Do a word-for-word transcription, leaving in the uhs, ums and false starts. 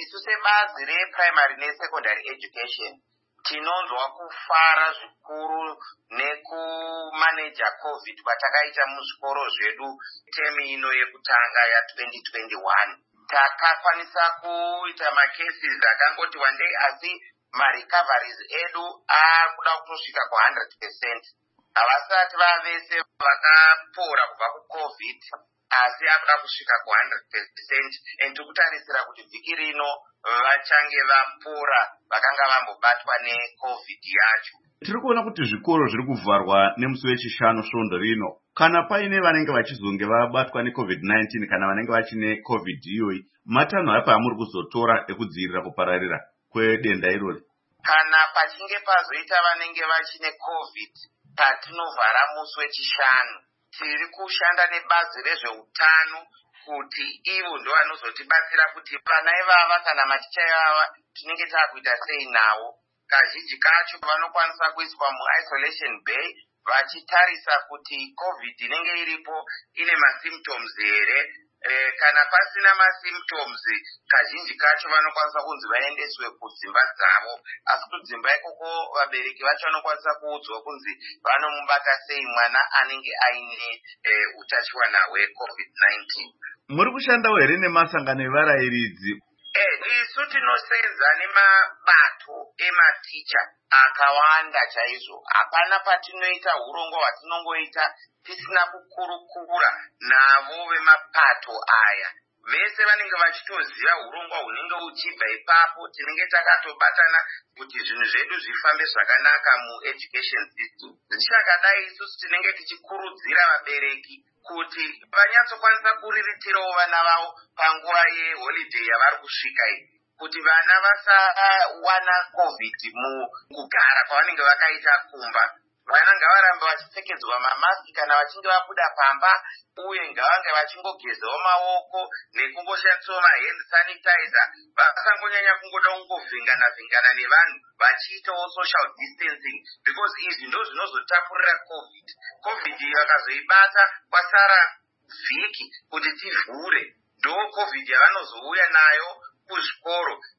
isu sebazi reprimary nesecondary education tinonzwa kufara zvikuru nekumaneja covid kwatakaita muzvikoro zvedu temi ino yekutanga ya twenty twenty-one. Takakwanisa kuita macases akangoti wandei, asi marecoveries edu akuda kutosvika ku one hundred percent. Havasati vavese vakapora kubva kucovid, asi akuda kusvika ku one hundred percent. And tikutarisira kuti vhiki rino vachange vapora vakanga vambobatwa necovid yacho. Tiri kuona kuti zvikoro zviri kuvharwa nemusi wechishanu svondo rino. Kana paine vanenge vachizonge vabatwa necovid nineteen kana vanenge vachine covid iyoyi, matanho apa amuri kuzotora ekudzivirira kupararira kwedenda irori? Kana pachinge pazoita vanenge vachine covid patinovhara musi wechishanu, tiri kushanda nebazi rezveutano kuti ivo ndo vanozotibatsira kuti vana ivava kana maticha ivava tinenge takuita sei navo. Kazhinji kacho vanokwanisa kuiswa muisolation bay vachitarisa kuti covid inenge iripo ine masymptoms here. E, kana pasina masymptoms kazhinji kacho vanokwanisa kunzi vaendeswe kudzimba dzavo, asi kudzimba ikoko vabereki vacho vanokwanisa kuudzwa kunzi vanomubata sei mwana anenge aine e, utachiwana hwecovid nineteen. Muri kushandawo here nemasangano evarairidzi? Eh, isu tinosenza nemabato ematicha akawanda chaizvo. Hapana patinoita hurongo hwatinongoita tisina kukurukura navo vemapato aya. Vese vanenge vachitoziva hurongo hunenge huchibva ipapo. Tinenge takatobatana kuti zvinhu zvedu zvifambe zvakanaka mueducation system. Zvichakadai isusu tinenge tichikurudzira vabereki kuti vanyatsokwanisa kuriritirawo vana vavo panguva yeholiday yavari kusvika iyi, kuti vana vasawana covid mukugara kwavanenge vakaita kumba. Vana ngavarambe vachipfekedzwa mamaski kana vachinge vabuda pamba, uye ngavange vachingogezawo maoko nekungoshandisawo mahand sanitizer. Vasangonyanya kungoda kungovhingana vhingana nevanhu vachiitawo social distancing, because izvi ndo zvinozotapurira covid. Covid iyi vakazoibata kwasara vhiki kuti tivhure, ndo covid yavanozouya nayo kuzvikoro.